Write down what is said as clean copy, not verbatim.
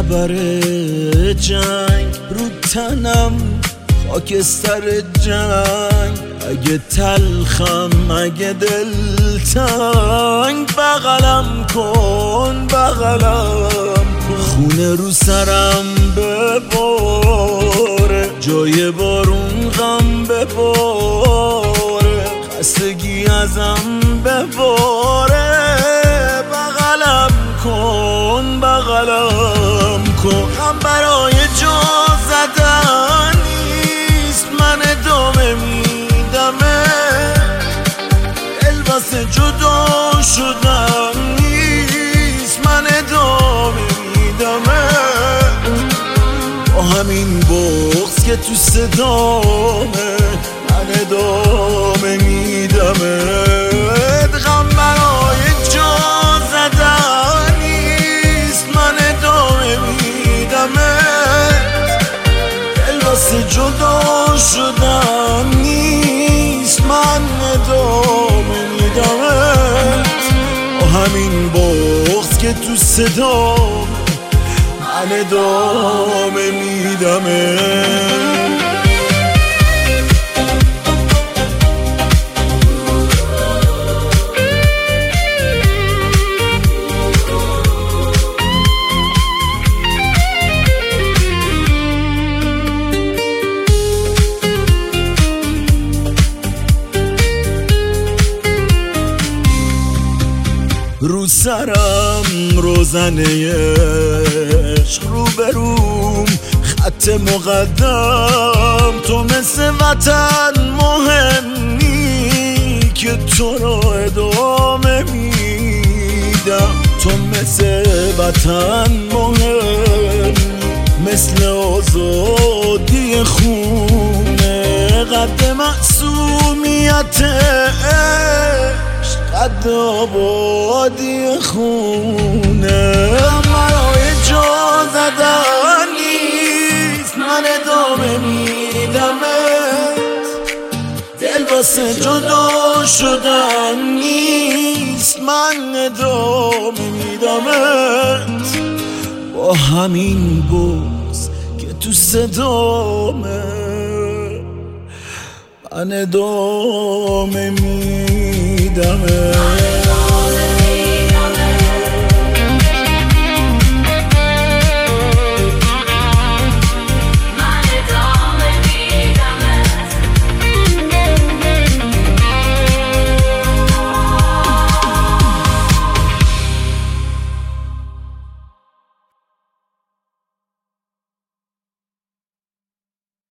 خبر جنگ رو تنم خاکستر جنگ، اگه تلخم اگه دلتنگ بغلم کن بغلم کن، خونه رو سرم بباره، جای بارون غم بباره، خستگی ازم بباره، بغلم کن بغلم کن. غم برای جا زدن نیست، من ادامه میدمه، دل واسه جدا شدن نیست، من ادامه میدمه، با همین بغض که تو صدامه من ادامه میدمه. غم برای جا زدن نیست، من ادامه میدمه، دل واسه جدا شدن نیست، من ادامه میدمه، با همین بغض که تو صدام من ادامه میدمه. رو سرم روزنه عشق، رو بروم خط مقدم، تو مثل وطن مهمی که تو را ادامه میدم، تو مثل وطن مهم، مثل آزادی خونه، قد معصومیت قد آبادی خونه. برای جا زدن نیست، من ادامه میدمت، دل واسه جدا شدن نیست، من ادامه میدمت، با همین بغض که تو صدامه من ادامه میدمه.